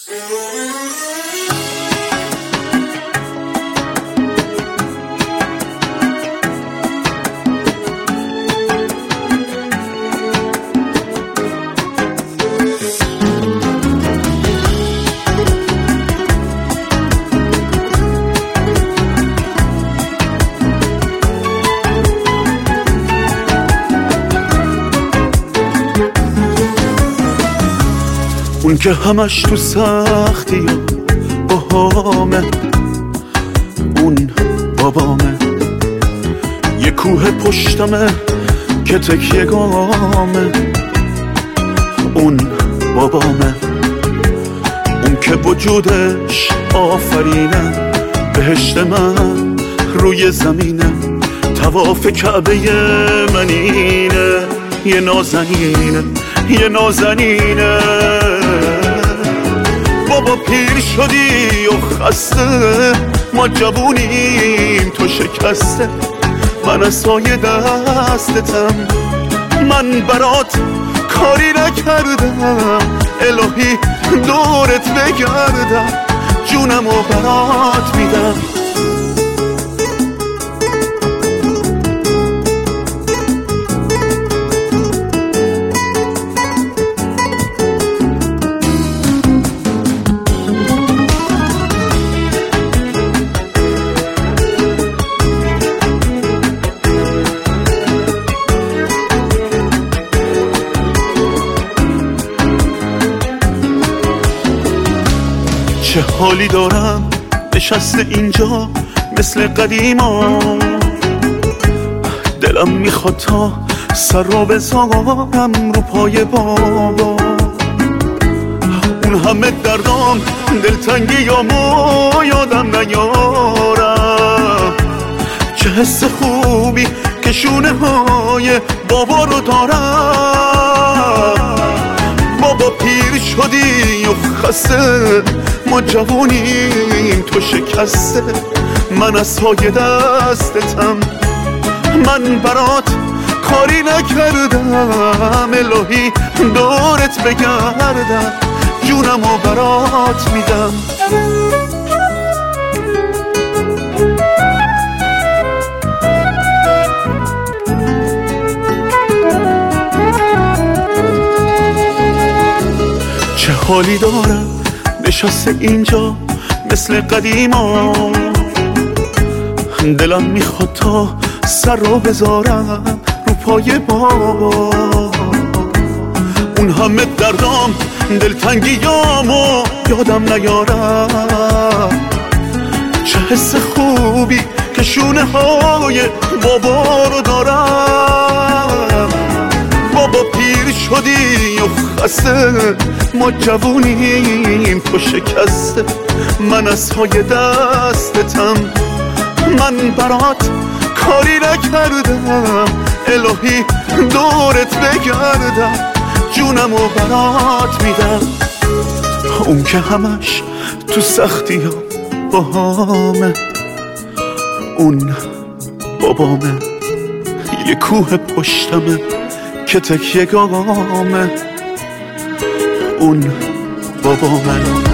اون که همش تو سختی و بهامه، اون بابامه. یه کوه پشتمه که تکیه گامه، اون بابامه. اون که وجودش آفرینه، بهشت من روی زمینه. طواف کعبه من اینه، یه نازنینه، یه نازنینه. بابا پیر شدی و خسته، ما جوونیم تو شکسته. من از سایه دستتم، من برات کاری نکردم. الهی دورت بگردم، جونمو برات میدم. چه حالی دارم نشسته اینجا مثل قدیما. دلم میخواد تا سر رو بذارم رو پای بابا. اون همه دردام دلتنگیامو یادم نیارم. چه حس خوبی که شونه های بابا رو دارم. بابا پیر شدی و خسته، ما جوونیم تو شکسته. من از سایه دستتم، من برات کاری نکردم. الهی دورت بگردم، جونمو برات میدم. چه حالی دارم نشسته اینجا مثل قدیما. دلم میخواد تا سر رو بذارم رو پای بابا. اون همه دردام دلتنگیامو یادم نیارم. چه حس خوبی که شونه های بابا رو دارم. بابا پیر شدی و خسته، ما جوونیم تو شکسته. من از سایه دستتم، من برات کاری نکردم. الهی دورت بگردم، جونمو برات میدم. اون که همش تو سختی ها باهامه، اون بابامه. یه کوه پشتمه که تکیه گامه، اون بابامه.